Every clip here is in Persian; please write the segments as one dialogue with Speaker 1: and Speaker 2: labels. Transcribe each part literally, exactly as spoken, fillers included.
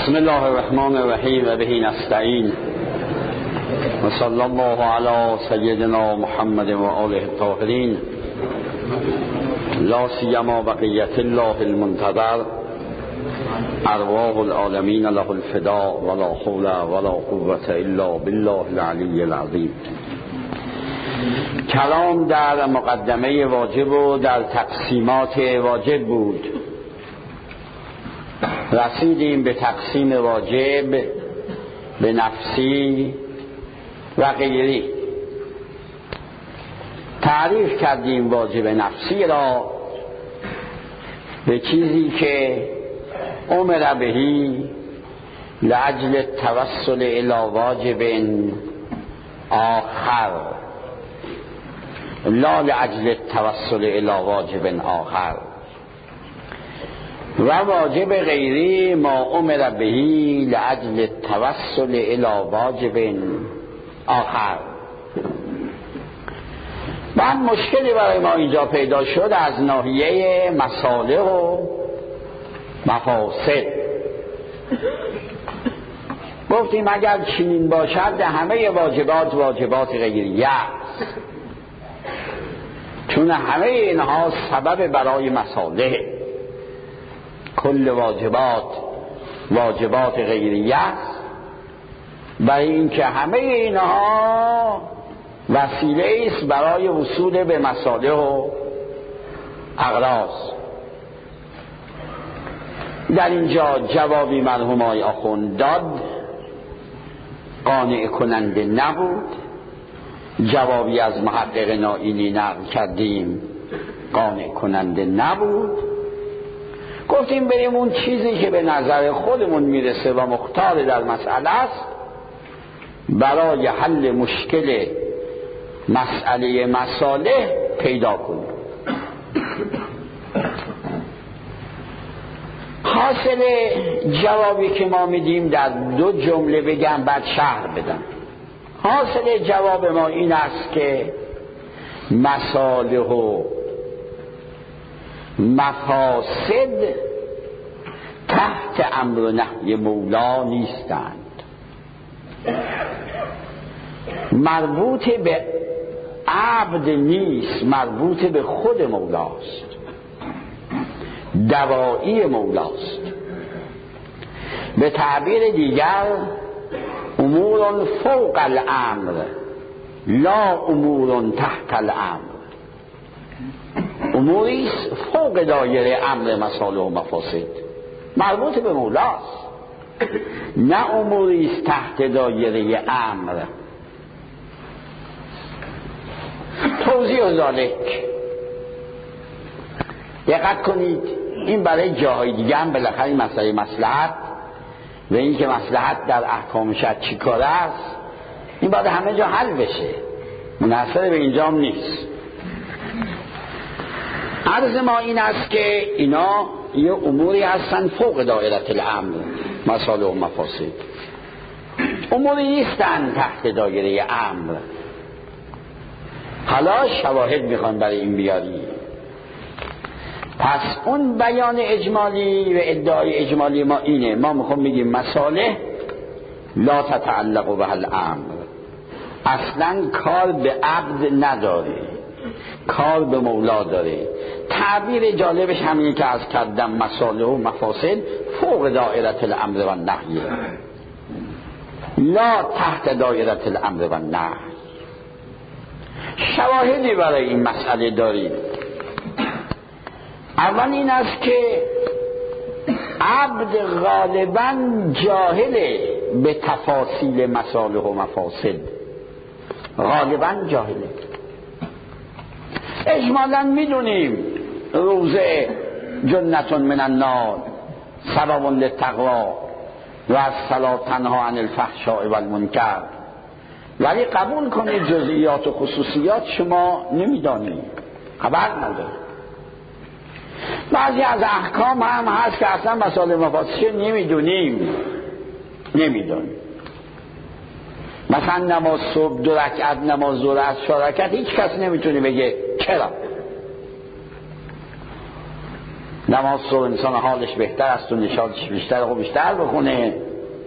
Speaker 1: بسم الله الرحمن الرحیم و به نستعین و صلی الله علی سیدنا محمد و آله الطاهرین لا سیما بقیت الله المنتظر ارواح العالمین له الفداء ولا حول ولا قوة الا بالله العلی العظیم. کلام در مقدمه واجب و در تقسیمات واجب بود. رسیدیم به تقسیم واجب به نفسی و غیری. تعریف کردیم واجب نفسی را به چیزی که امر بهی لأجل التوسل الی واجب آخر لا لأجل التوسل الی واجب آخر، و واجب غیری ما امر بهی لأجل التوسل الی واجب آخر. بعد مشکلی برای ما اینجا پیدا شد از ناحیه مصالح و مفاسد. گفتیم اگر چنین باشد همه واجبات واجبات غیریه است، چون همه اینها سبب برای مصالح. کل واجبات واجبات غیریه است، برای اینکه همه اینها وسیله است برای وصول به مصالح و اغراض. در اینجا جوابی مرحوم آقای آخوند داد، قانع کننده نبود. جوابی از محقق نائینی نقل کردیم، قانع کننده نبود. گفتیم بریم اون چیزی که به نظر خودمون میرسه و مختار در مسئله است برای حل مشکل مسئله مصالح پیدا کنیم. حاصل جوابی که ما میدیم در دو جمله بگم بعد شرح بدم. حاصل جواب ما این است که مصالح و مفاسد تحت امر و نهی مولا نیستند، مربوط به عبد نیست، مربوط به خود مولاست، دوایی مولاست. به تعبیر دیگر امور فوق الامر لا امور تحت الامر، اموری فوق دایره امر مصالح و مفاسد، مربوط به مولاست، نه اموری تحت دایره امر. توضیح ذالک، دقت کنید، این برای جاهای دیگه هم بالاخره این مسئله مصلحت و این که مصلحت در احکام شرع چی کار است این باید همه جا حل بشه، منحصر به اینجا هم نیست. عرض ما این است که اینا یه اموری هستن فوق دایره الامر، مصالح و مفاسد، اموری نیستن تحت دایره امر. حالا شواهد میخوان برای این بیاری. پس اون بیان اجمالی و ادعای اجمالی ما اینه، ما میخوام بگیم مصالح لا تتعلق به الامر، اصلا کار به عبد نداره، کار به مولا داره. تعبیر جالبش همینه که از کردم مصالح و مفاسد فوق دایره الامر و نهی، لا تحت دایره الامر و نهی. شواهدی برای این مسئله داریم. اول این است که عبد غالبا جاهله به تفاصیل مصالح و مفاسد، غالبا جاهله. اجمالا میدونیم روزه جنة من النار، سبب للتقوی و الصلاة تنها عن الفحشاء والمنکر، ولی قبول کنید جزئیات و خصوصیات شما نمیدانید، خبر ندارید. بعضی از احکام هم هست که اصلا مسائل مفاسد نمیدونیم نمیدونیم مثلا نماز صبح دو رکعت، نماز ظهر از چهار رکعت، هیچ کس نمیتونه بگه چرا. نماز صبح انسان حالش بهتر است و نشاطش بیشتر و بیشتر بخونه،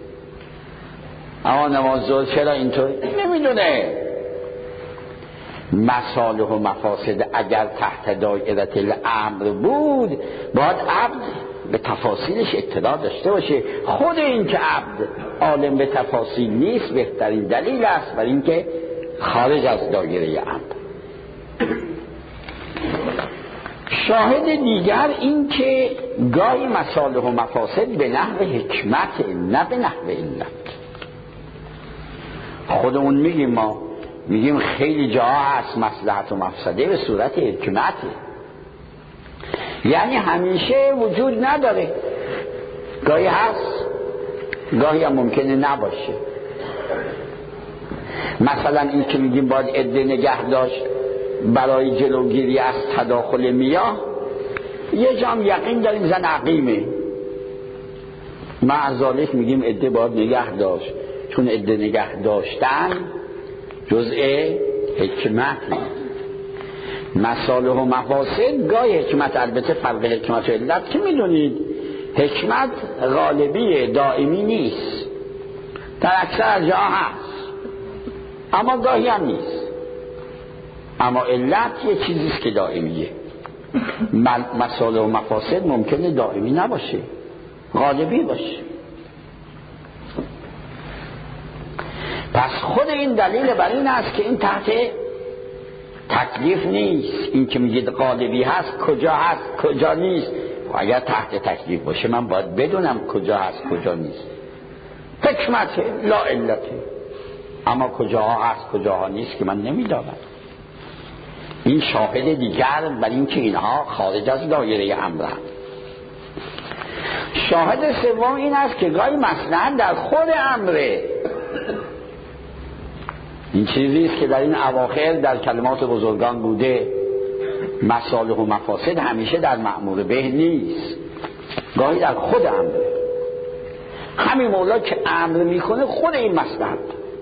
Speaker 1: اما نماز ظهر چرا اینطور نمیدونه. مصالح و مفاسد اگر تحت دایره الامر بود باید عبد به تفاصیلش اطلاع داشته باشه. خود این که عبد عالم به تفاصیل نیست بهترین دلیل است برای اینکه خارج از دایره امر. شاهد دیگر این که گاهی مصالح و مفاسد به نحو حکمت نه به نحو علت. خودمون میگیم، ما میگیم خیلی جاها هست مصلحت و مفسده به صورت حکمت، یعنی همیشه وجود نداره، گاهی هست گاهی هم ممکنه نباشه. مثلا این که میگیم باید عده نگه داشت برای جلوگیری از تداخل میاه، یه جام یقین داریم زن عقیمه، مع ذالک میگیم عده باید نگه داشت، چون عده نگه داشتن جزء حکمت. مصالح و مفاسد گاهی حکمت، البته فرق حکمت و علت که میدونید حکمت غالبی دائمی نیست، در اکثر جا هست اما گاهی هم نیست. اما علت یه چیزیست که دائمیه. مصالح و مفاسد ممکنه دائمی نباشه، غالبی باشه. پس خود این دلیل بر این است که این تحت تکلیف نیست. این که میگید غالبی هست کجا هست کجا نیست، اگر تحت تکلیف باشه من باید بدونم کجا هست کجا نیست. حکمته لا علته، اما کجاها هست کجاها نیست که من نمیدانم. این شاهد دیگر بر این که اینها خارج از دایره امرند. شاهد سوم این است که گاهی مصلحت در خود امره. این چیزی است که در این اواخر در کلمات بزرگان بوده، مصالح و مفاسد همیشه در مأمور به نیست، گاهی در خود امره. همین مولا که امر میکنه خود این مصلحت،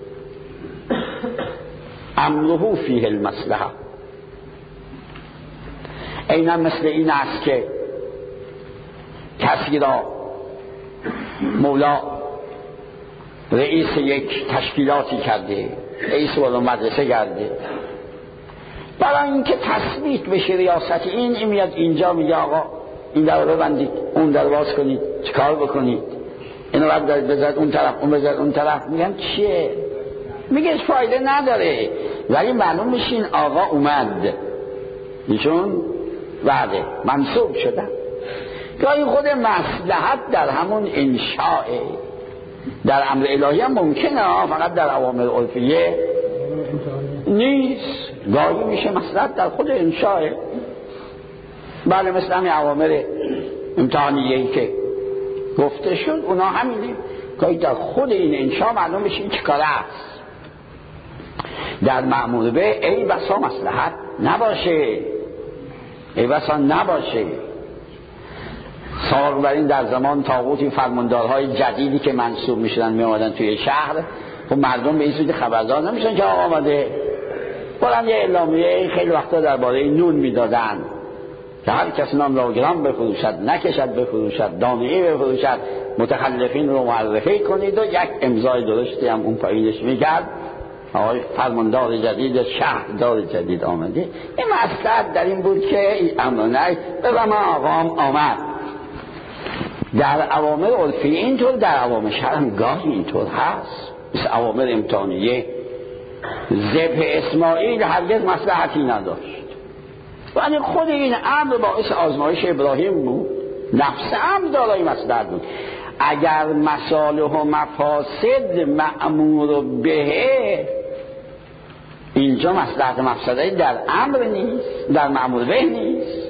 Speaker 1: امره فیه المصلحه. اینا مثل این است که کسی را مولا رئیس یک تشکیلاتی کرده، رئیس والا مدرسه کرده، برای اینکه تثبیت بشه ریاست این، این میاد اینجا میگه آقا این در رو ببندید، اون در باز کنید، چیکار بکنید، اینو بعد بذارید اون طرف، اون بذارید اون طرف. میگن چیه؟ میگه فایده نداره، ولی معلوم میشه این آقا اومد، ایشون بعده منصوب شدن. گاهی خود مصلحت در همون انشاء در امر الهی هم ممکنه، فقط در اوامر عرفیه نیست. گاهی میشه مصلحت در خود انشاء، بله مثل همین اوامر امتحانیه‌ای که گفته شد اونا همینه، گاهی در خود این انشاء معلوم میشه این چیکاره است. در مأمور به ای بسا مصلحت نباشه، ای بسا نباشه. سابق بر این در زمان طاغوت این فرماندارهای جدیدی که منصوب میشدن میامدن توی شهر، خب مردم به این صورت خبردار نمیشن که آقا آمده، بلند یه اعلامیه خیلی وقتا درباره نون میدادن که هر کس نام را گرام بفروشد، نکشد بفروشد، دانه‌ای بفروشد، متخلفین رو معرفی کنید و یک امضای درشتی هم اون پایینش میکرد آقای فرماندار جدید شهردار جدید آمده. این مصلحت در این بود که امرانه به زمان آقام آمد. در اوامر عرفی اینطور، در اوامر شرع گاهی اینطور هست، مثل اوامر امتحانیه ذبح اسماعیل هرگز مصلحتی نداشت، ولی خود این امر باعث آزمایش ابراهیم بود، نفس امر دارای مصلحت بود. اگر مصالح و مفاسد مأمور به، اینجا مصلحت مفسده در امر نیست، در مأمور به نیست.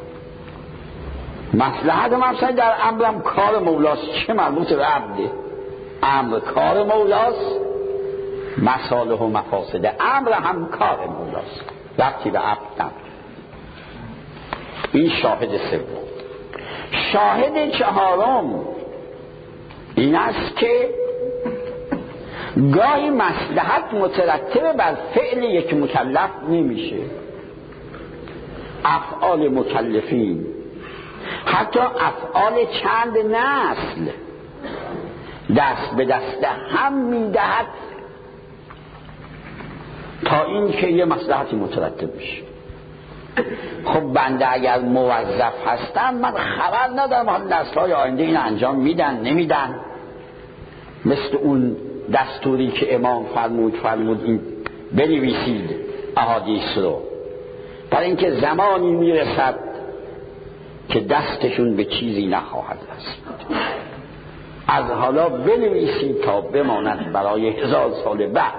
Speaker 1: مصلحت مفسده در امرم کار مولاست، چه مربوط به عبده؟ امر کار مولاست، مصالح و مفاسد امر هم کار مولاست، ربطی به عبد نداره. این شاهد سوم. شاهد چهارم این است که گاهی مصلحت مترتب بر فعل یک مکلف نمیشه. افعال مکلفین حتی افعال چند نسل دست به دست هم میدهد تا این که یه مصلحتی مترتب میشه. خب بنده اگر موظف هستم من خبر ندارم حال نسل‌های آینده این انجام میدن نمیدن، مثل اون دستوری که امام فرمود فرمود این بنویسید احادیث رو، برای اینکه زمانی میرسد که دستشون به چیزی نخواهد رسید، از حالا بنویسید تا بماند برای هزار سال بعد.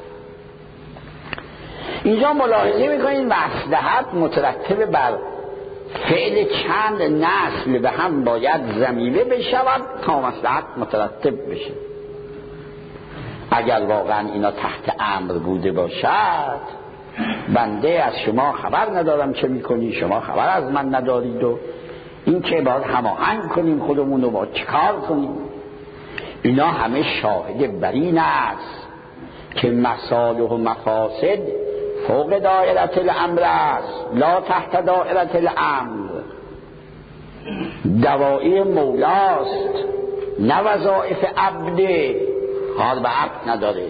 Speaker 1: اینجا ملاحظه میکنید مصلحت مترتب بر فعل چند نسل به هم باید ضمیمه بشود تا مصلحت مترتب بشه. اگر واقعا اینا تحت امر بوده باشد، بنده از شما خبر ندارم چه میکنی، شما خبر از من ندارید و این که باید هماهنگ کنیم خودمون رو با چیکار کنیم، اینا همه شاهد بر این است که مصالح و مفاسد فوق دایره الامر است لا تحت دایره الامر. دوائی مولاست نه وظایف عبده، حال به عبد نداره.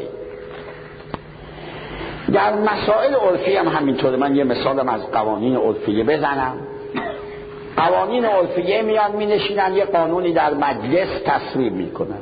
Speaker 1: در مسائل عرفی هم همینطوره. من یه مثالم از قوانین عرفیه بزنم. قوانین عرفیه میان می نشینن یه قانونی در مجلس تصویب می کنن،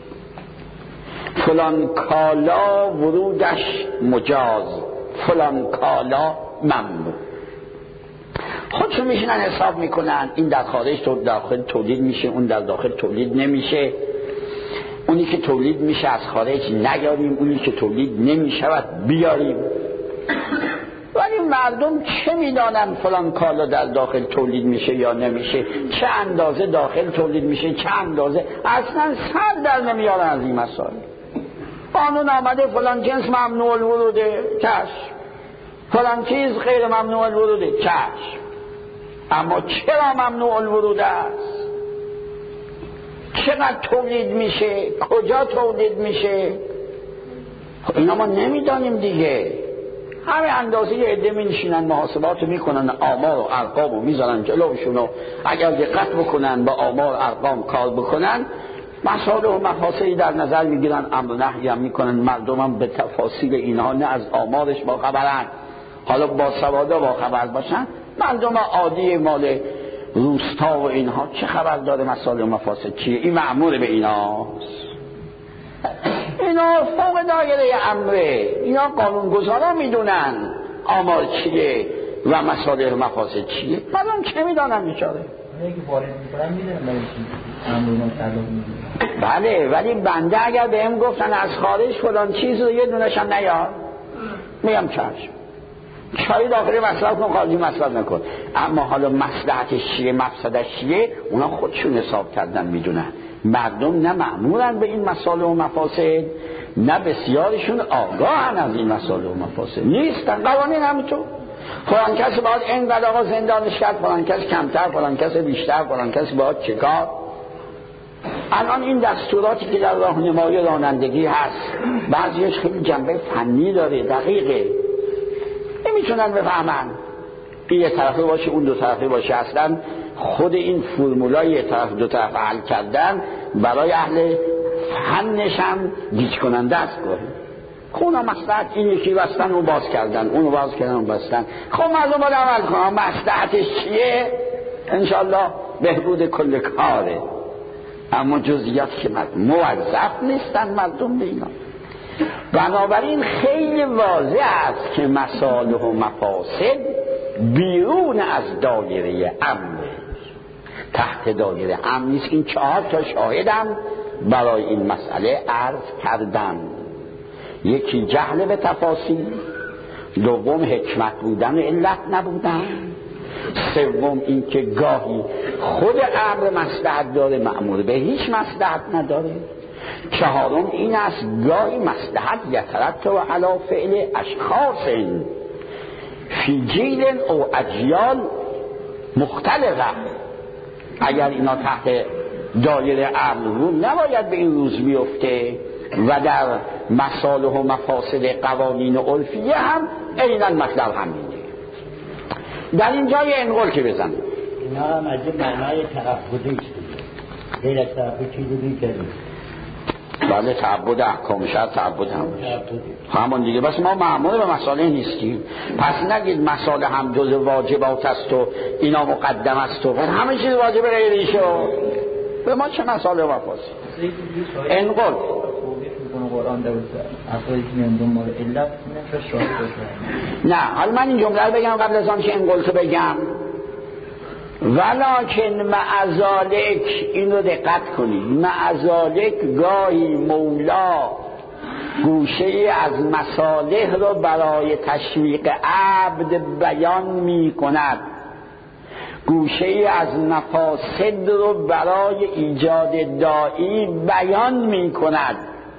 Speaker 1: فلان کالا ورودش مجاز، فلان کالا ممنوع. خودشون میشینن حساب میکنن این در خارج تو داخل تولید میشه، اون در داخل تولید نمیشه، اونی که تولید میشه از خارج نیاریم، اونی که تولید نمیشود بیاریم. ولی مردم چه میدانن فلان کالا در داخل تولید میشه یا نمیشه، چه اندازه داخل تولید میشه، چه اندازه، اصلا سر در نمیارن از این مسائل. قانون آمده فلان جنس ممنوع الوروده، چشم، فلان چیز غیر ممنوع الوروده، چشم. اما چرا ممنوع الوروده است؟ چقدر تولید میشه؟ کجا تولید میشه؟ اینا ما نمیدانیم دیگه. همه اندازه یه عده می نشینن محاسبات میکنن، آمار و ارقام رو میذارن جلوشون و اگر دقت بکنن با آمار و ارقام کار بکنن مسائل و مفاسدی در نظر میگیرن، امر و نهی هم میکنن. مردم هم به تفاصیل اینها نه از آمارش با خبرن، حالا با سوادا با خبر باشن. مردم عادی مال روستا و اینها چه خبر داره مسائل و مفاسد چیه؟ این مأمور به ایناست. اینا فوق دایره امره، اینا قانونگذارا میدونن آمار چیه و مصالح و مفاسد چیه. مردم چه میدانن بیچاره؟ بله، ولی بنده اگر بهم گفتن از خارج فلان چیز رو یه دونش هم نیار، میگم چشم، چای داخلی مصرف کن، خارجی مصرف نکن. اما حالا مصلحتش چیه مفسدش چیه اونا خودشون حساب کردن میدونن. مردم نه مأمورن به این مصالح و مفاسد، نه بسیارشون آگاهن از این مصالح و مفاسد نیستن. قوانین همینطور، فلان کسی باید اینقدر آقا زندانش کرد، فلان کسی کمتر، فلان کسی بیشتر، فلان کسی باید چکار. الان این دستوراتی که در راهنمایی رانندگی هست بعضیش خیلی جنبه فنی داره، دقیقه، نمیتونن بفهمن این یه طرفه باشه اون دو طرفه باشه. اصلا خود این فرمولای یه طرف دو طرف حل کردن برای اهل فنش هم گیج کننده است. خونا مصلحت این یکی بستن و باز کردن، اونو باز کردن و بستن. خب مردم باید عمل کنن، مصلحتش چیه؟ انشالله بهبود کل کاره. اما جزئیات که موظف نیستن مردم به اینا. بنابراین خیلی واضح است که مصالح و مفاسد بیرون از دایره امن، تحت دایره امن نیست. این چهار تا شاهدم برای این مسئله عرض کردم. یکی جهل به تفاصیل، دوم حکمت بودن و علت نبودن، سوم این که گاهی خود امر مصلحت داره مأمور به هیچ مصلحت نداره، چهارم این است گاهی مصلحت یترتب علی فعل اشخاص فی جیل او اجیال مختلفه. اگر اینا تحت دایره امر رو نباید به این روز بیفته و در مصالح و مفاسد قوانین عرفیه هم عیناً مطلب همینه. در اینجا یه انقل که بزنم
Speaker 2: اینا هم از این معنای تعبدی است غیر از تعبد چیزی دیگه نیست.
Speaker 1: بله تعبد احکام شرع تعبد هم همون دیگه. بس ما مأمور به مسائل نیستیم. پس نگید مسائل هم جز واجبات است و اینا مقدم است و همه چیز واجب غیری شو. به ما چه مسائل واپس انقل
Speaker 2: قرآن در افرادی که میان دنبال علت نمیشه شاهد باشه.
Speaker 1: نه حالا من این جمله رو بگم قبل از آن که انقل تو بگم. ولکن معذالک، این رو دقت کنید، معذالک گاهی مولا گوشه از مصالح رو برای تشویق عبد بیان می کند، گوشه از مفاسد رو برای ایجاد داعی بیان می کند.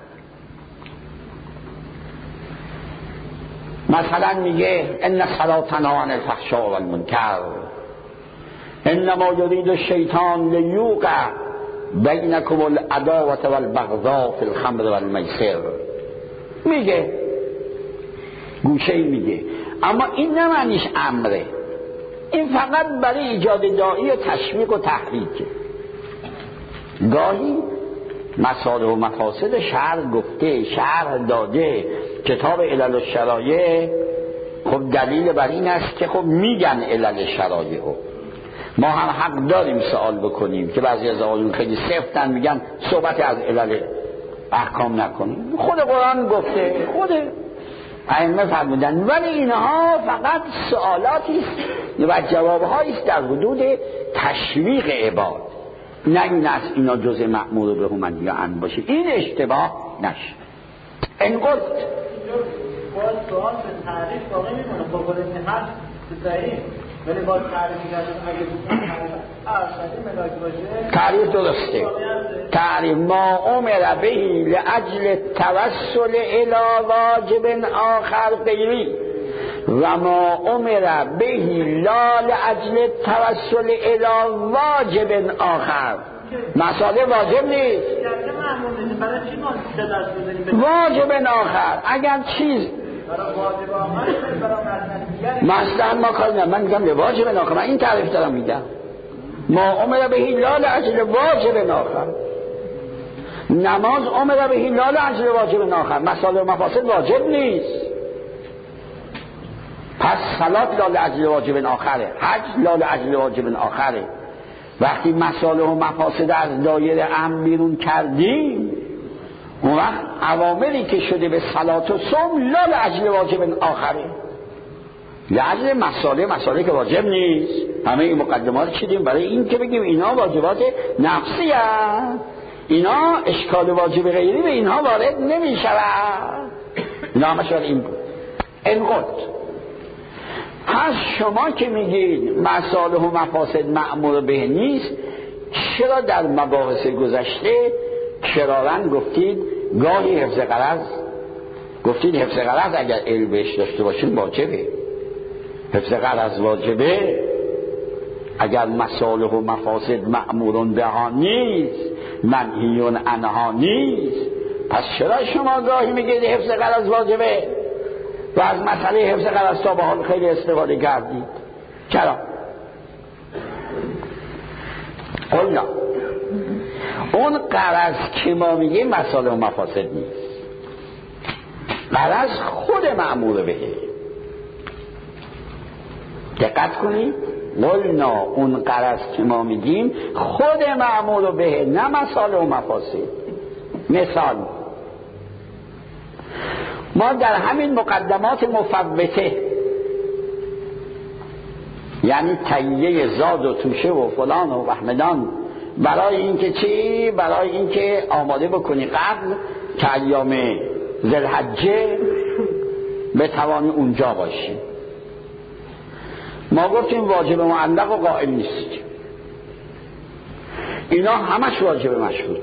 Speaker 1: مثلا میگه ان الصلاة تنهی عن الفحشاء والمنکر انما یرید الشیطان لیوقع بینکم العداوة والبغضاء فی الخمر والمیسر. میگه گوشه میگه، اما این نه معنیش امره، این فقط برای ایجاد داعی و تشویق و تحریکه. گاهی مصالح و مفاسد شرع گفته، شرع داده، کتاب علل الشرایع خب دلیل بر این است که خب میگن علل شرایع رو. ما هم حق داریم سوال بکنیم که بعضی از آقایون خیلی سفتن میگن صحبت از علل احکام نکنیم. خود قرآن گفته، خود ائمه فرمودن، ولی اینها فقط سوالاتی است و جوابهایی است در حدود تشویق عباد، نه این است اینا جزء مأمور به هم یا ان باشه. این اشتباه نشه. انقلت
Speaker 2: باید سوال به تعریف باقی میمونه. با قول نهست بزایی ولی باید تعریف میگردن اگه بودن ارشدی ملاک باشه
Speaker 1: تعریف درسته. تعریف ما امر بهی لأجل توسل الى واجب آخر غیری و ما امر بهی لا لأجل توسل الى واجب آخر. مسئله واجب نیست، واجب آخر. اگر چیز مثلا ما کار نمیم، من میگم به واجب آخر، من این تعریف دارم میدم. ما امر بهی لا لأجل واجب آخر. نماز امر بهی لا لأجل واجب آخر. مسائل و مفاسد واجب نیست، پس صلات لا لأجل واجب آخره، حج لا لأجل واجب آخره. وقتی مصالح و مفاسد از دایره امر بیرون کردیم، اون وقت عواملی که شده به صلات و صوم لا لأجل واجب آخره، لأجل مصالح مصالح که واجب نیست. همه این مقدمات چیدیم برای این که بگیم اینا واجبات نفسی هست، اینا اشکال واجب غیری به اینها وارد نمی شود. اینا همه شد این بود. انقد پس شما که میگید مصالح و مفاسد مأمور به نیست، چرا در مباحث گذشته کرارن گفتید گاهی حفظ غرض، گفتید حفظ غرض اگر علم بهش داشته باشین واجبه، حفظ غرض واجبه اگر مصالح و مفاسد مأمورون بها نیست، منهیون عنها نیست. پس چرا شما گاهی میگید حفظ غرض واجبه و از مسئله حفظ غرض تا به حال خیلی استفاده کردید؟ چرا؟ قلنا اون غرض که ما میگیم مسئله و مفاسد نیست، غرض خود مأمور بهه. دقت کنید، قلنا اون غرض که ما میگیم خود مأمور بهه، نه مسئله و مفاسد. مثال ما در همین مقدمات مفوته، یعنی تهیه زاد و توشه و فلان و وحمدان، برای اینکه چی؟ برای اینکه آماده بکنی قبل که ایام ذوالحجه بتوانی اونجا باشی. ما گفتیم واجب معلق و قائل نیست، اینا همش واجب مشروط.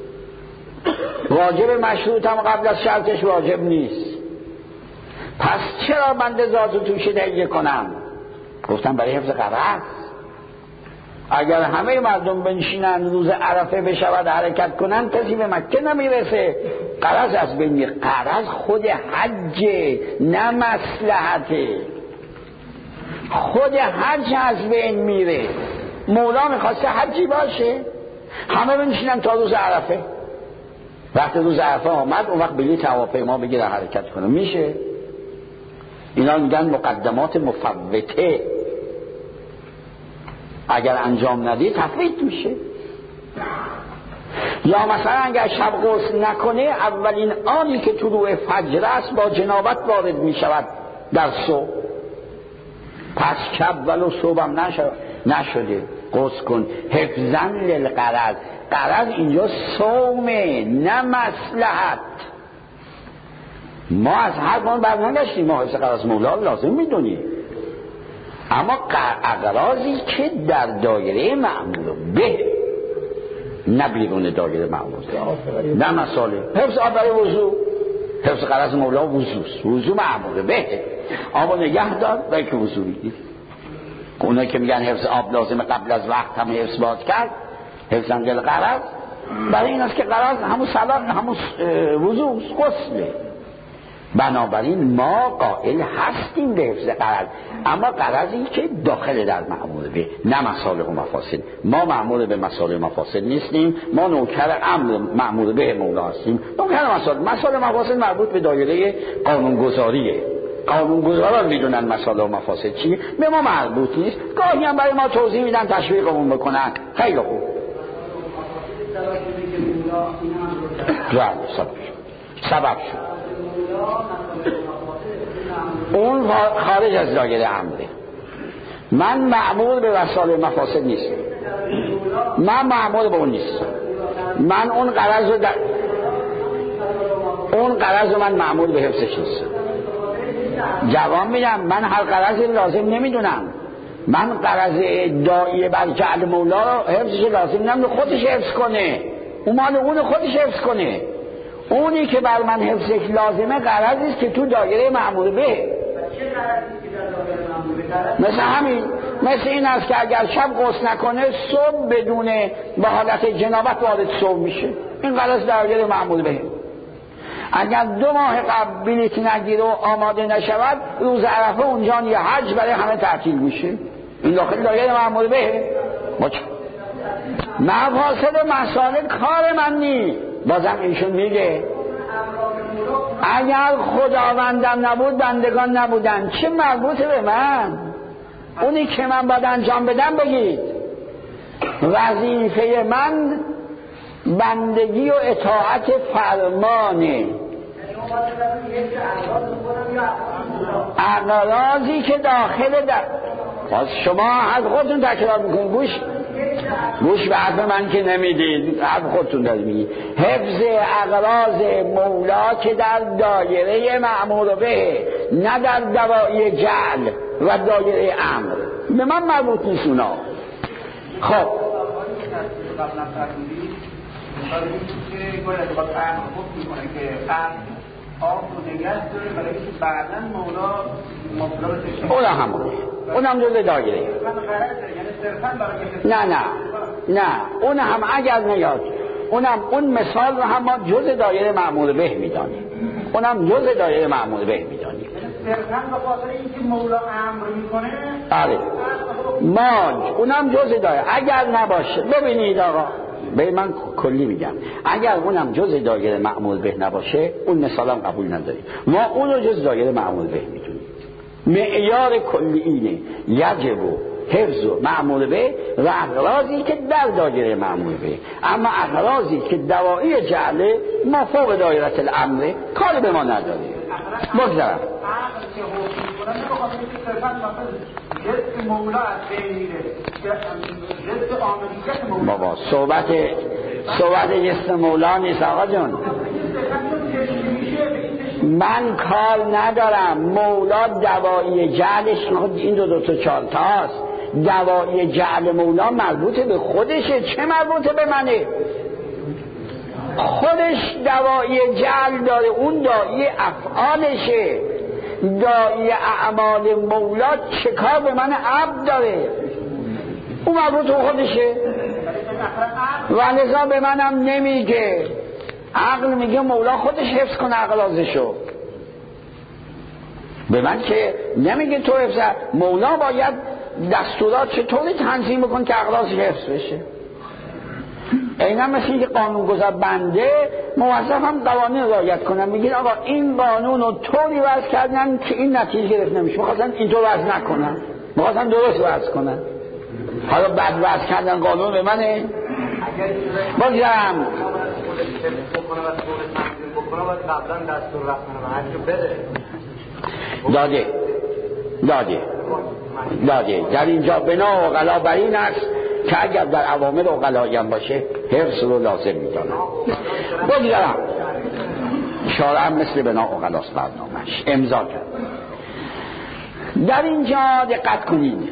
Speaker 1: واجب مشروط هم قبل از شرطش واجب نیست. پس چرا بنده ذات و توشه تهیه کنم؟ گفتم برای حفظ غرض. اگر همه مردم بنشینن روز عرفه بشود حرکت کنن، کسی به مکه نمیرسه، غرض از بین میره. غرض خود حج، نه مصلحته. خود حج از بین میره. مولا میخواسته حجی باشه، همه بنشینن تا روز عرفه. وقتی روز عرفه آمد اون وقت بلیط هواپیما بگیره حرکت کنه، میشه؟ اینا میگن مقدمات مفوته، اگر انجام ندی تفویت میشه. یا مثلا اگر شب غسل نکنه اولین آنی که طلوع فجر است با جنابت وارد میشود در صبح، پس شب ولو صبحم نشده غسل کن حفظاً للغرض. غرض اینجا صومه نه مصلحت. ما از هر قانون برنگشتیم، ما حفظ غرض مولا لازم میدونیم، اما اغراضی که در دایره معمول به، نه بیرون دایره معمول، نه مساله. حفظ آب برای وضو، حفظ غرض مولا وضوست، وضو معمول به، آب نگه دار برای که وضو بگیر. اونایی که میگن حفظ آب لازم قبل از وقت هم حفظ باید کرد، حفظاً للغرض، برای این است که غرض همون صلات همون وضوست، غسله. بنابراین ما قائل هستیم به حفظ غرض، اما غرضی که داخل در معمول به، نه مصالح و مفاسد. ما معمول به مصالح و مفاسد نیستیم، ما نوکر امر معمول به مولا هستیم. نوکر مصالح مصالح و مفاسد مربوط به دایره قانونگذاریه، قانونگذاران میدونن مصالح و مفاسد چی، به ما مربوط نیست. گاهی هم برای ما توضیح میدن تشویقمون بکنن، خیلی خوب. سبب شد سبب شد اون خارج از دایره امره. من معمول به وسایل مفاسد نیستم، من معمول به اون نیستم. من اون غرض رو در... اون غرض رو من معمول به حفظش نیستم. جواب میدم من هر غرضی لازم نمیدونم. من غرض داعیه بر جعل مولا رو حفظش لازم نمیدونم، خودش حفظ کنه، اون مال اون خودش حفظ کنه. اونی که بر من حفظش لازمه غرضی است که تو دایره معمول به، مثل همین، مثل این است که اگر شب غسل نکنه صبح بدون به حالت جنابت وارد صبح میشه، این غرض دایره معمول به. اگر دو ماه قبل بلیط نگیره و آماده نشود روز عرفه اونجا یه حج برای همه تعطیل میشه، این داخل دایره معمول به. مفاسد مسائل کار من نی. بازم ایشون میگه اگر خداوندم نبود بندگان نبودن، چه مربوطه به من؟ اونی که من باید انجام بدم بگید. وظیفه من بندگی و اطاعت فرمانه. اغراضی که داخل در باز شما از خودتون تکرار میکنید، گوش گوش به حرف من که نمیدید، حرف خودتون دارید میگید. حفظ اغراض مولا که در دایره مأمور به، نه در دوایی جعل و دایره امر، به من مربوط نیست اونا. خب اون هم اون هم جز دایره، نه نه نه اون هم اگر نیاد، اون هم اون مثال رو هم ما جز دایره معمول به میدانیم، اون هم جز دایره معمول به میدانیم.
Speaker 2: صرفاً به خاطر اینکه مولا امر میکنه،
Speaker 1: آره ما اون هم جز دایره. اگر نباشه، ببینید آقا به من کلی میگم، اگر اونم جز دایره معمول به نباشه اون مثالم قبول نداریم، ما اونو جز دایره معمول به میدونیم. معیار کلی اینه یجب و حفظ و معمول به و اغراضی که در دایره معمول به. اما اغراضی که دوایی جعله ما فوق دایره الامر، کاری به ما نداره. بگذارم بابا صحبت صحبت جسم مولا نیست آقا جان. من کار ندارم، مولا دوایی جعلش این دو دو تا چهار تاست. دوایی جعل مولا مربوط به خودشه، چه مربوط به منه؟ خودش دوایی جعل داره، اون دایی افعالشه. دایی اعمال مولا چه کار به من عبد داره؟ اون مربوط به خودشه و لذا به منم نمیگه. عقل میگه مولا خودش حفظ کنه اغراضشو، به من که نمیگه تو حفظ. مولا باید دستورات چطوری تنظیم بکن که اقراض حفظ بشه. اینا مثل اینکه قانونگذار بنده موظف هم قوانین رعایت کنن. میگین آقا این قانون رو طوری وضع کردن که این نتیجه گرفت نمیشه، میخواستن اینطور وضع نکنن، میخواستن درست وضع کنن. حالا بعد وضع کردن قانون به منه بگذارم داده داده داده در اینجا بنا عقلا بر این است که اگر در اوامر عقلایی هم باشه حفظ رو لازم میدانم. بگذارم اشاره هم مثل بنا عقلاست برنامهش امضا کرد. در اینجا دقت کنید،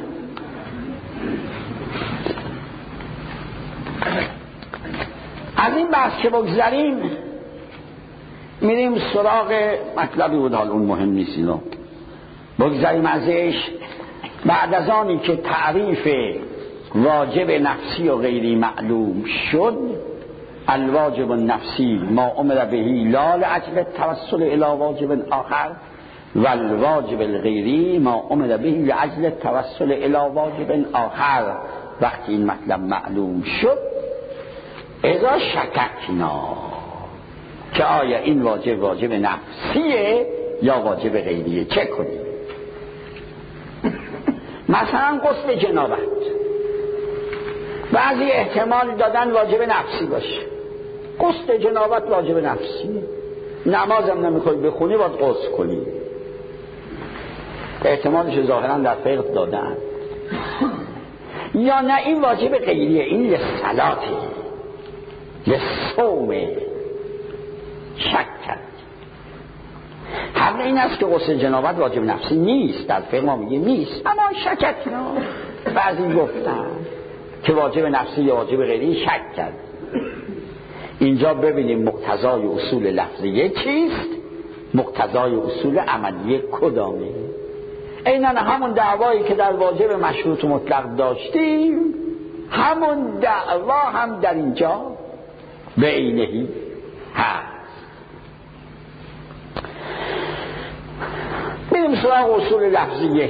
Speaker 1: از این بحث که بگذاریم میریم سراغ مطلبی بود، حال اون مهم نیست، اینو بگذاریم ازش. بعد از آنی که تعریف واجب نفسی و غیری معلوم شد، الواجب النفسی ما امر بهی لا لاجل التوسل الی واجب آخر و الواجب الغیری ما امر بهی لاجل التوسل الی واجب آخر. وقتی این مطلب معلوم شد، اذا شککنا که آیا این واجب واجب نفسیه یا واجب غیریه، چک کنیم. مثلا غسل جنابت بعضی احتمال دادن واجب نفسی باشه، غسل جنابت واجب نفسیه، نمازم نمیخوای بخونی باید غسل کنی، احتمالش ظاهرا در فقه دادن. یا نه این واجب غیریه، این لصلاته لصومه، شک کرد. حق این است که غسل جنابت واجب نفسی نیست، در فقه ما میگه نیست، اما شکک نه، بعضی گفتن که واجب نفسی یا واجب غیری، شک کرد. اینجا ببینیم مقتضای اصول لفظیه چیست، مقتضای اصول عملیه کدامه. اینن همون دعوایی که در واجب مشروط مطلق داشتیم، همون دعوا هم در اینجا به عینهی هست. بریم سراغ اصول لفظیه.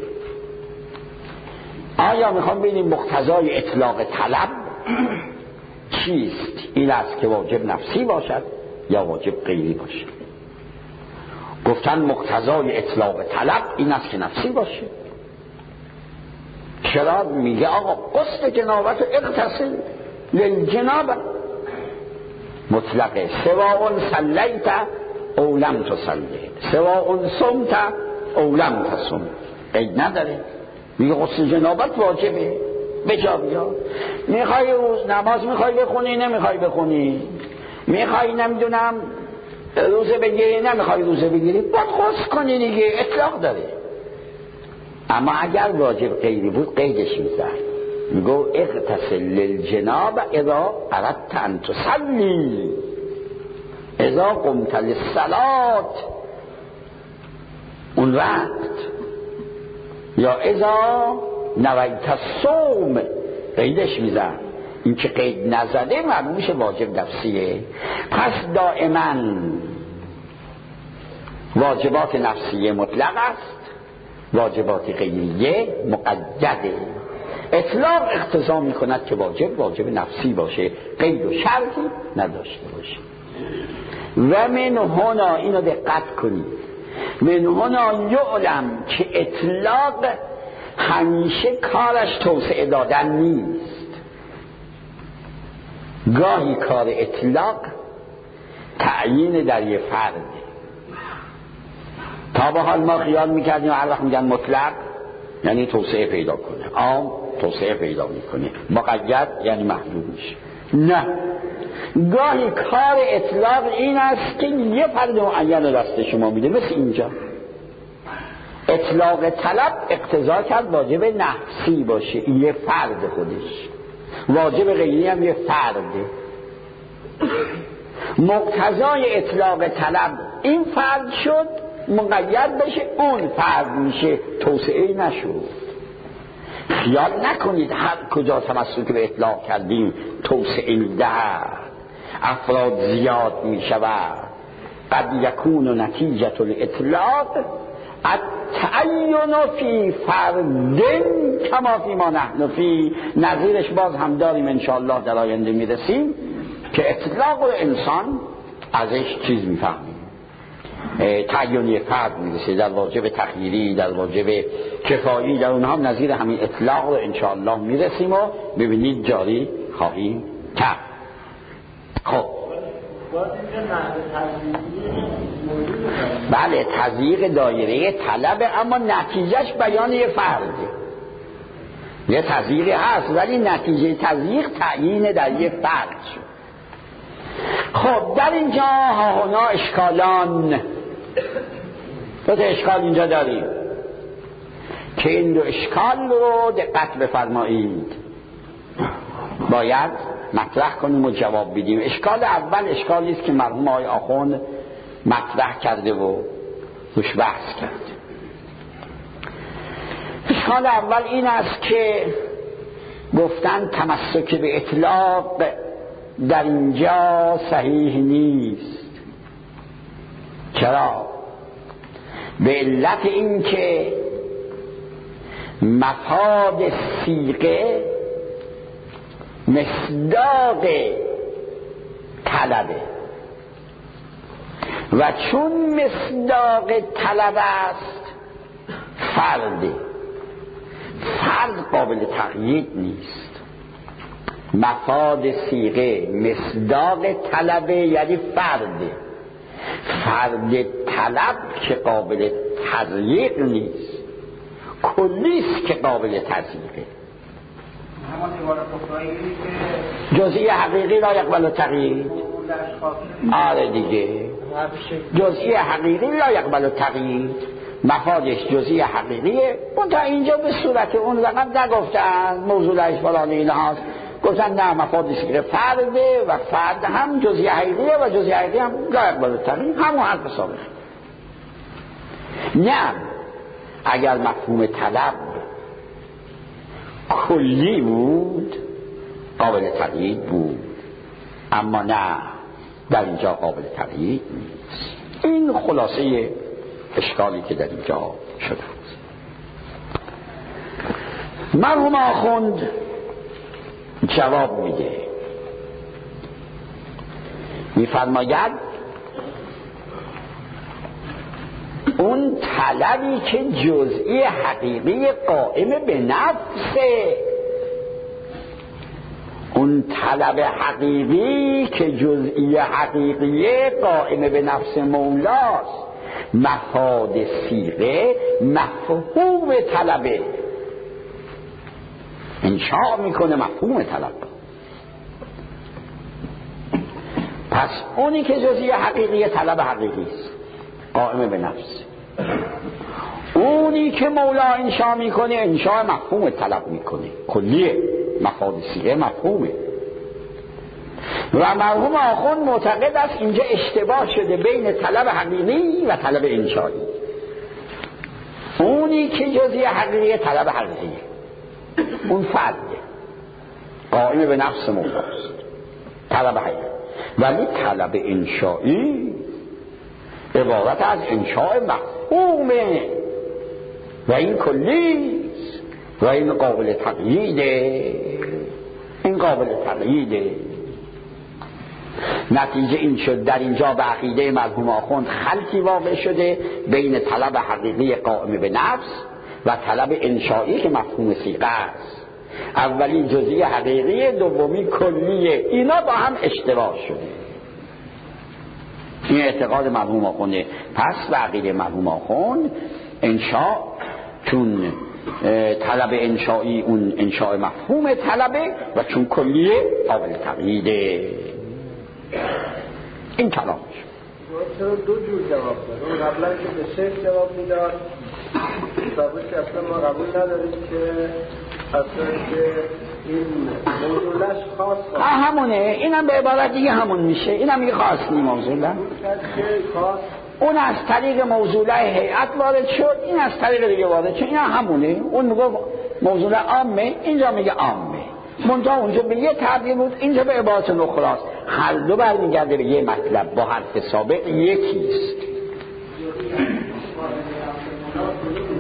Speaker 1: آیا میخوام ببینیم مقتضای اطلاق طلب چیست؟ این است که واجب نفسی باشد یا واجب غیری باشد. گفتن مقتضای اطلاق طلب این است که نفسی باشه. چرا؟ میگه آقا غسل جنابت اغتسل للجنابه مطلقه، سواء صلیت او لم تصلی، سواء صمت او لم تصم، قید نداره. میگه غسل جنابت واجبه، بجا بیا. میخوای روز نماز میخوای بخونی نمیخوای بخونی، میخوای نمیدونم روزه بگیری نمیخوای روزه بگیری، باید غسل کنی دیگه، اطلاق داره. اما اگر واجب غیری بود قیدش میزد، میگو اغتسل للجناب اذا اردت ان تصلی، اذا قمت للصلاة اون وقت، یا اذا نویت الصوم، قیدش میزن. این که قید نزده معلوم میشه واجب نفسیه. پس دائما واجبات نفسیه مطلق است، واجبات غیریه مقیده. اطلاق اقتضا میکند که واجب واجب نفسی باشه، قید و شرطی نداشته باشه. و من هنا، اینو دقت کنید، من هنا یعلم که اطلاق همیشه کارش توسعه دادن نیست. گاهی کار اطلاق تعیین در یه فرد. تا به حال ما خیال میکردیم هر وقت میگن مطلق یعنی توسعه پیدا کنه، عام توسعه پیدا میکنه، مقید یعنی محدود میشه. نه، گاهی کار اطلاق این است که یه فرد معین دست شما میده. مثل اینجا اطلاق طلب اقتضا کرد واجب نفسی باشه، یه فرد خودش، واجب غیری هم یه فرده. مقتضای اطلاق طلب این فرد شد، مقید بشه اون فرد میشه، توسعه نشد. خیال نکنید هر کجا تمسک به اطلاق کردیم توسعه میده، افراد زیاد میشود. قد یکون نتیجه الاطلاق تعین فی فرد کما فی ما نحن فی. نظیرش باز هم داریم انشاءالله در آینده میرسیم که اطلاق انسان ازش چیز میفهمیم، تعین فرد میرسه در واجب تخییری، در واجب کفایی، در اونها هم نظیر همین اطلاق رو انشاءالله میرسیم و ببینید جاری خواهیم کرد. خب بله تضییق دایره طلب، اما نتیجهش بیان یه فرده. یه تضییقی هست ولی نتیجه تضییق تعیین در یه فرد شد. خب در اینجا ها هنا اشکالان، دو تا اشکال اینجا داریم که این دو اشکال رو دقت بفرمایید باید مطرح کنیم و جواب بدیم. اشکال اول اشکالی است که مرحوم آقای آخوند مطرح کرده و روش بحث کرد. اشکال اول این است که گفتن تمسک به اطلاق در اینجا صحیح نیست. چرا؟ به علت این که مفاد صیغه مصداق طلبه و چون مصداق طلب است فرد فرد قابل تقیید نیست. مفاد صیغه مصداق طلبه یعنی فرد فرد طلب که قابل تضییق نیست، کلیست که قابل تضییقه. جزئی حقیقی لا یقبل تقیید. آره دیگه جزئی حقیقی لا یقبل تقیید، مفادش جزئی حقیقیه. اون تا اینجا به صورت اون رقم نگفتن موضوعش فلان اینهاست، گفتن نه مفاد صیغه فرده و فرد هم جزئی حقیقیه و جزئی حقیقی هم لا یقبل تقیید، همون حرف سابق. نه اگر مفهوم طلب کلی بود قابل تقیید بود، اما نه در اینجا قابل تقیید نیست. این خلاصه اشکالی که در اینجا شده است. مرحوم آخوند جواب میده، میفرماید اون طلبی که جزئی حقیقی قائم به نفسه، اون طلب حقیقی که جزئی حقیقی قائم به نفس مولاست، مفاد صیغه مفهوم طلبه، انشاء میکنه مفهوم طلب. پس اونی که جزئی حقیقی طلب حقیقی است قائم به نفس، اونی که مولا انشاء میکنه انشاء مفهوم طلب میکنه، کلیه، مفاد صیغه مفهومه. و مرحوم آخوند معتقد است اینجا اشتباه شده بین طلب حقیقی و طلب انشایی. اونی که جزئی حقیقی طلب حقیقیه، اون فرده قائم به نفس مولاست، طلب حقیقی. ولی طلب انشایی عبارت از انشاء مفهومه و این کلیست و این قابل تقییده، این قابل تقییده. نتیجه این شد در اینجا به عقیده مرحوم آخوند خلطی واقع شده بین طلب حقیقی قائم به نفس و طلب انشایی که مفهوم صیغه است. اولی جزئی حقیقی، دومی کلیه. اینا با هم اشتباه شده. این اعتقاد مرحوم آخونده. پس به عقیده مرحوم آخوند انشاء چون طلب انشایی اون انشاء مفهوم طلبه و چون کلیه قابل تقییده. این کلامش.
Speaker 2: چرا دو جور جواب داد؟ اون قبلا که به شش جواب میداد بابا که اصلا ما قبول نداریم که اصلا که این موضوعش خاص
Speaker 1: ها همونه. اینم به عبارت دیگه همون میشه. اینم میگه خاص نی موضوعه. اون از طریق موضوعه هیئت وارد شد، این از طریق دیگه وارد شد. این همونه. اون میگه موضوعه عامه، اینجا میگه عامه. منتها اونجا به یه تعبیر بود، اینجا به عبارت نخلاص. هر دو برمیگرده به یه مطلب، با حرف سابق یکیست.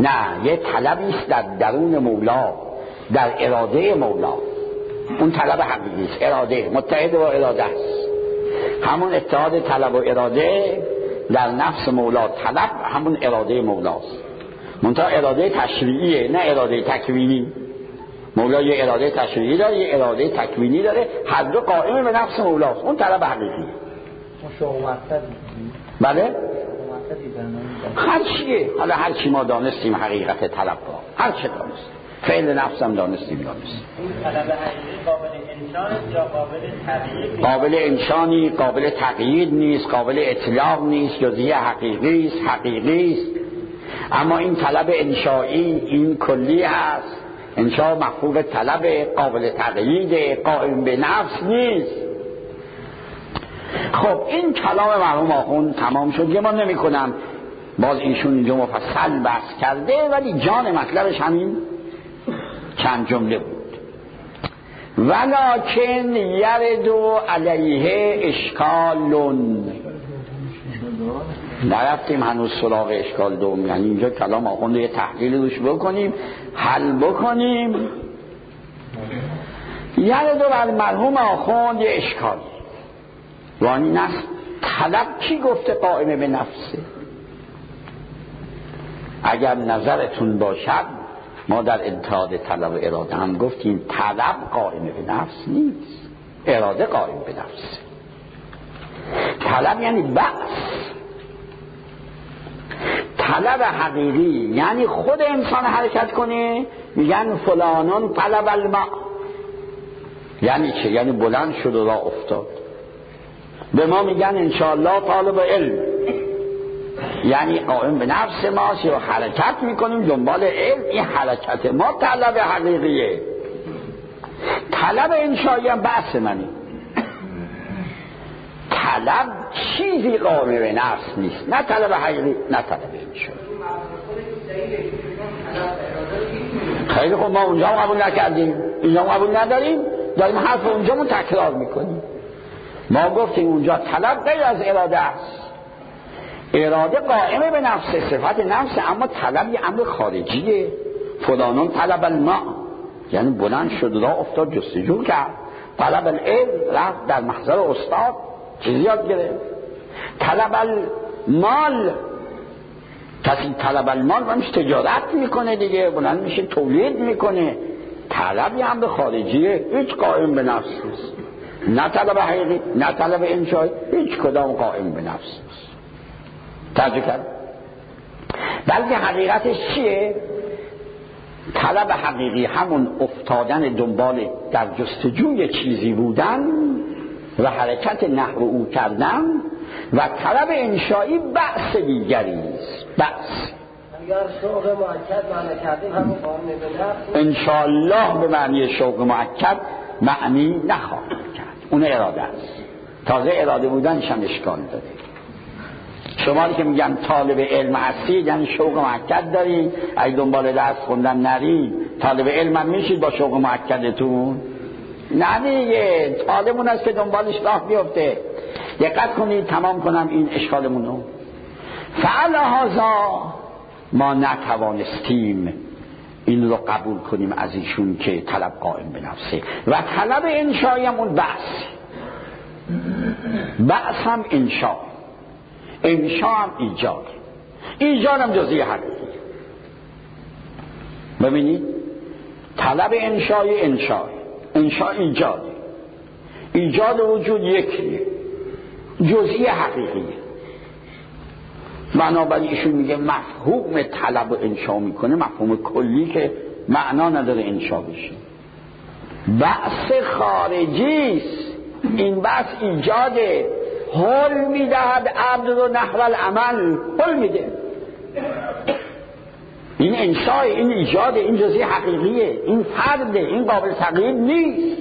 Speaker 1: نه، یه طلبی است در درون مولا، در اراده مولا. اون طلب حقیقی است، اراده متحد با اراده است. همون اتحاد طلب و اراده در نفس مولا، طلب همون اراده مولاست، منتها اراده تشریعیه نه اراده تکوینی. مولا یه اراده تشریعی داره، یه اراده تکوینی داره، هر دو قائم به نفس مولاست. اون طلب حقیقیه. بله؟ هر چیه، حالا هر چی ما دانستیم حقیقت طلب را، هر چه دانستیم، فعل نفس هم دانستیم دانستیم.
Speaker 3: این طلب حقیقی قابل انشان یا قابل تغییر؟
Speaker 1: قابل انشانی، قابل تغییر نیست، قابل اطلاق نیست، جزئی حقیقی است، حقیقی است. اما این طلب انشایی این کلی هست. انشا مفهوم طلب، قابل تغییر، قائم به نفس نیست. خب این کلام مرحوم آخوند تمام شد. یه ما نمی کنم باز ایشون اینجا مفصل بحث کرده، ولی جان مطلبش همین چند جمله بود. ولکن یردو علیه اشکالون. نرفتیم هنوز سراغ اشکال دوم، یعنی اینجا کلام آخوند یه تحلیل روش بکنیم، حل بکنیم. یردو بر مرحوم آخوند یه اشکال، یعنی نفس طلب کی گفته قائمه به نفسه؟ اگر نظرتون باشد ما در اتحاد طلب و اراده هم گفتیم طلب قائمه به نفس نیست، اراده قائم به نفسه. طلب یعنی بحث، طلب حقیقی یعنی خود انسان حرکت کنه. میگن فلانون طلب الماء، یعنی چه؟ یعنی بلند شد و راه افتاد. به ما میگن انشاءالله طالب علم، یعنی قائم به نفس ماست و حرکت میکنیم دنبال علم. این حرکت ما طلب حقیقیه. طلب انشایی هم بحث منی. طلب چیزی قائم به نفس نیست، نه طلب حقیقی نه طلب انشایی. خیلی خب ما اونجا قبول نکردیم، اینجا قبول نداریم، داریم حرف اونجا مون تکرار میکنیم. ما گفتیم اونجا طلب غیر از اراده است. اراده قائمه به نفس، صفت نفس، اما طلب یه امر خارجیه. فلانون طلب الماء یعنی بلند شد راه افتاد جستجو کرد. طلب العلم رفت در محضر استاد چیزی یاد گرفت. طلب المال، کسی طلب المال منش تجارت میکنه دیگه، بلند میشه تولید میکنه. طلب یه امر خارجیه، هیچ قائم به نفس نیست، نه طلب حقیقی نه طلب انشایی، هیچ کدام قائم به نفس نیست. توجه کرد؟ بلکه حقیقتش چیه؟ طلب حقیقی همون افتادن دنبال در جستجوی چیزی بودن و حرکت نحو او کردن، و طلب انشایی بحث دیگری است. بحث
Speaker 2: اگر شوق مؤکد معنی کردیم همون قائم به نفس،
Speaker 1: انشاءالله به معنی شوق مؤکد معنی نخواهد کرد. اون اراده است. تازه اراده بودنش هم اشکال داره. شما که میگن طالب علم هستید یعنی شوق مؤکد دارید، اگه دنبال درس خوندن نرید طالب علم هم میشید با شوق مؤکدتون؟ نه دیگه، طالب اون است که دنبالش راه بیفته. دقت کنید تمام کنم این اشکالمونو. فعلهذا ما نتوانستیم این رو قبول کنیم از ایشون که طلب قائم به نفسه، و طلب انشایی هم اون بحث. بحث هم انشا، انشا هم ایجاد، ایجاد هم جزئی حقیقی. ببینید طلب انشای انشای، انشا ایجاد، ایجاد وجود یکیه، جزئی حقیقیه. بنابراین ایشون میگه مفهوم طلب و انشا میکنه مفهوم کلی که معنا نداره انشا بشه. بحث خارجی است. این بحث ایجاده، حل میدهد عبد رو نحو العمل، حل میده. این انشاء، این ایجاده، این جزئی حقیقیه، این فرده، این قابل تغییر نیست.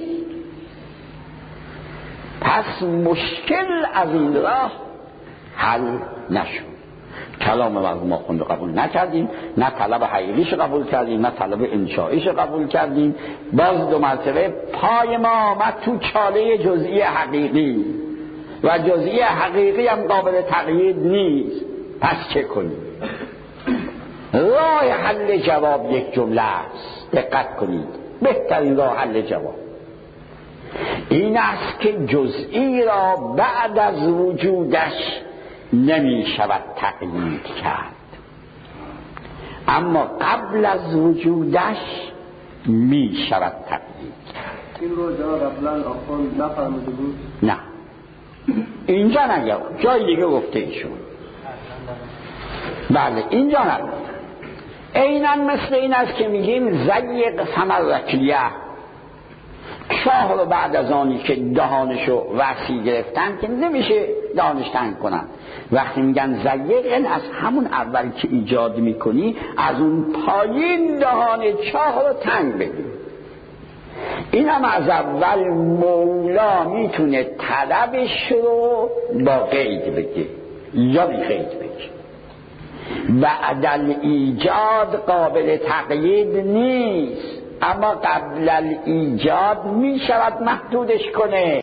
Speaker 1: پس مشکل از این راه حل نشد. کلام مرحوم آخوند قبول نکردیم، نه طلب حقیقیش قبول کردیم نه طلب انشاییش قبول کردیم. باز دو مرتبه پای ما آمد تو چاله جزئی حقیقی، و جزئی حقیقی هم قابل تغییر نیست. پس چه کنیم؟ راه حل جواب یک جمله است. دقت کنید، بهترین راه حل جواب این است که جزئی را بعد از وجودش نمی شود تقیید کرد، اما قبل از وجودش می شود تقیید کرد.
Speaker 2: این رو جا قبلا آخوان نفرموده بود؟
Speaker 1: نه، اینجا نگه، جای دیگه گفته ایشون. بله اینجا نگفت. عیناً مثل این است که میگیم زیق ثمر رکلیه، چاه رو بعد از آنی که دهانشو وسیع گرفتن که نمیشه دهانش تنگ کنن. وقتی میگن زیق، از همون اول که ایجاد میکنی از اون پایین دهان چاه رو تنگ بگی. این هم از اول مولا میتونه طلبش رو با قید بگه یا بی قید بگه. بعد الایجاد قابل تقیید نیست، اما قبل الایجاد می شود محدودش کنه.